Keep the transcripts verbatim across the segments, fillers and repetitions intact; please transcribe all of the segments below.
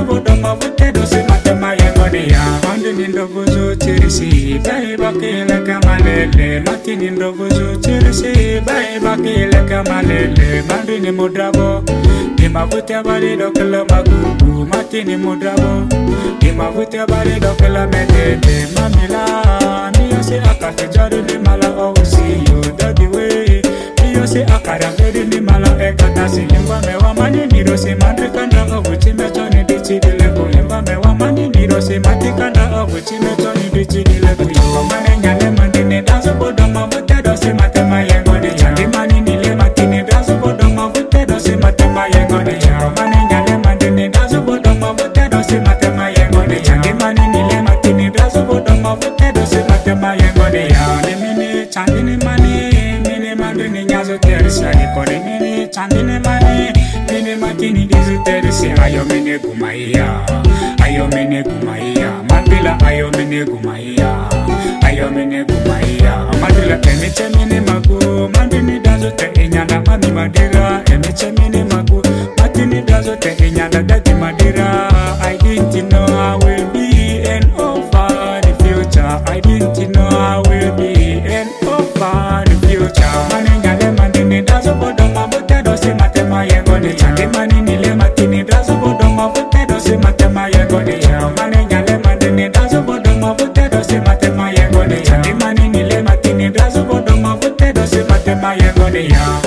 dazo bodo mavute dosi matema yengone ya. Mandi ndogo zo tirisi bae bakile kamalele. Mati ndogo zo tirisi bae bakile kamalele. Mandi ni mudrabo ni mavute bari dokela magugu. Mati ni mudrabo ni mavute bari dokela medede. Mamila miyo se akate jari ni mala ozi yo dadi we. Miyo se akara vedi ni mala ekata si yengwa mewa mani niro se mandri kanda oguchi mechoni dichi dileko. Yengwa mewa mani niro se mati kanda oguchi mechoni dichi dileko. Yengwa mane nyale mandi ni dazo bodo mavute dosi matema yengone ya. Chandi mani nile mati ni dazo bodo mavute dosi matema yengone ya. Mane nyale mandi ni dazo bodo mavute dosi matema yengone ya. Chandi mani nile mati ni dazo bodo mavute dosi matema yengone ya. Ni mini chandi ni mani mini mandi ni nyazo terisi alikore mini chandi ni mani mini mati ni dizu terisi ayo mini gumaiya ayo mini gumaiya mandila ayo mini gumaiya ayo mini gumaiya mandila emiche mini magu mandini dazo te inyanda mami madira emiche mini magu matini dazo te inyanda dati madira. I didn't know I will be an over the future. I didn't know I will be an over the future. Mani nyale mandini dazo bodo mavute dosi matema yengone chandi mani nile matini dazo bodo mavute dosi matema yengone ya. Mani nyale mandini dazo bodo mavute dosi matema yengone chandi mani nile matini dazo bodo mavute dosi matema yengone ya.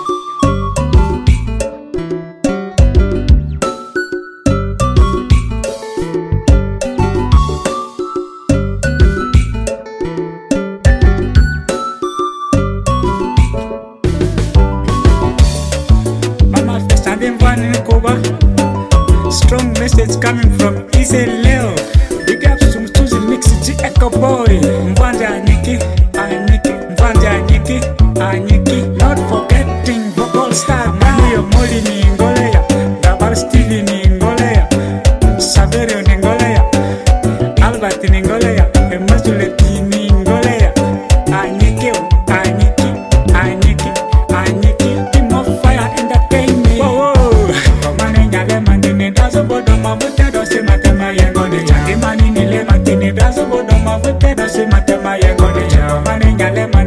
Strong message coming from Easy Leo. Big ups to Mtuzi Mix G Echo Boy. Mwanja Anyiki, Anyiki, Mwanja Anyiki, Anyiki. Not forgetting vocal star Mario Moli ni Ngolea, Gabar Stevie ni Ngolea, Saverio ni Ngolea, Albert ni Ngolea, Emazuleti ni Ngolea. Anyiki, Anyiki, Anyiki, Anyiki. Team of Fire Entertainment. Whoa, whoa. Komane nyale mandini dazo bodo mavute dosi matema yengone ya. Chandi mani nile matini dazo bodo mavute dosi matema yengone ya. Komane nyale mandini